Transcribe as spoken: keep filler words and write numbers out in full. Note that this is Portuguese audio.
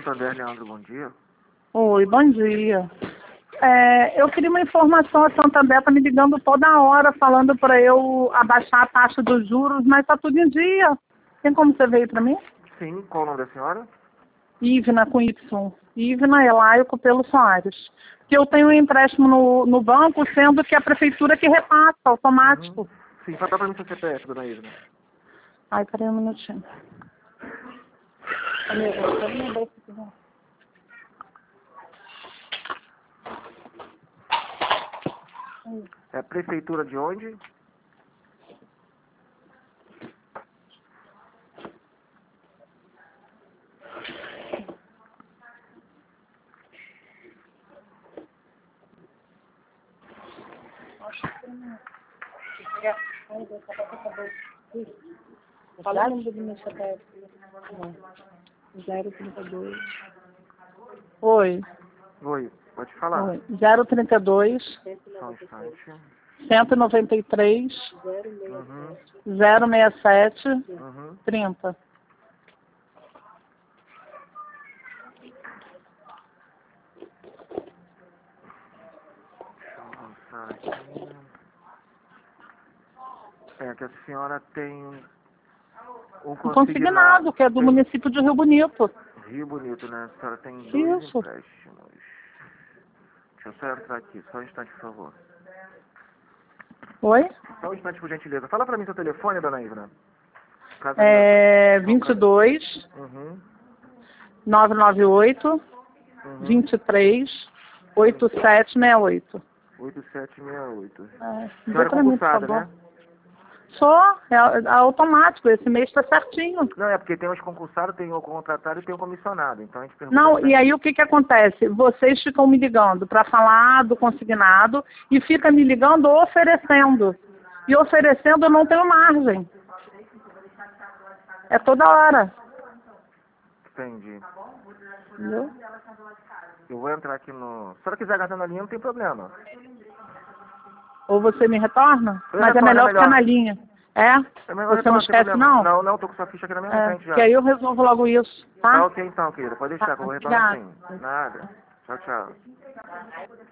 Santander, Leandro, bom dia. Oi, bom dia. É, eu queria uma informação, a Santander está me ligando toda hora, falando para eu abaixar a taxa dos juros, mas está tudo em dia. Tem como você veio para mim? Sim, qual o nome da senhora? Ivna com Y. Ivna Elaico pelo Soares. Que eu tenho um empréstimo no, no banco, sendo que a prefeitura que repassa, automático. Uhum. Sim, fala para mim seu C P F, dona Ivna. Ai, peraí um minutinho. Amigo, peraí minha bolsa aqui, não. É a prefeitura de onde? Fala o número do meu C P F. zero trinta e dois. Oi. Oi, pode falar. Oi. zero trinta e dois. Só um instante. cento e noventa e três. Uhum. zero sessenta e sete. Uhum. trinta. Deixa eu avançar aqui. É que a senhora tem um consignado. Consignado, que é do Tem município de Rio Bonito. Rio Bonito, né? A senhora tem dois Isso. empréstimos. Deixa eu só entrar aqui, só um instante, por favor. Oi? Só um instante, por gentileza. Fala pra mim seu telefone, dona Ivna. Caso É não, vinte e caso- dois, Uhum. novecentos e noventa e oito, Uhum. vinte e três, oitenta e sete sessenta e oito. oito sete seis oito. É, Senhora dê é pra mim, por concursada, favor. né? Só, é, é automático, esse mês está certinho. Não, é porque tem os concursados, tem o contratado e tem o comissionado. Então a gente pergunta... Não, se tem- e aí o que que acontece? Vocês ficam me ligando para falar do consignado e fica me ligando oferecendo. E oferecendo eu não tenho margem. É toda hora. Entendi. Entendeu? Eu vou entrar aqui no... Se a senhora quiser aguardar na linha, não tem problema. Ou você me retorna, Eu mas é retorno, é melhor melhor. ficar na linha. É? É melhor Você não retorno, sem esquece, problema. não? Não, não, tô com sua ficha aqui na minha É, frente já. que aí eu resolvo logo isso, Tá tá? ok então, querida. Pode deixar Tá, que eu vou retornar obrigada. sim. Nada. Tchau, tchau.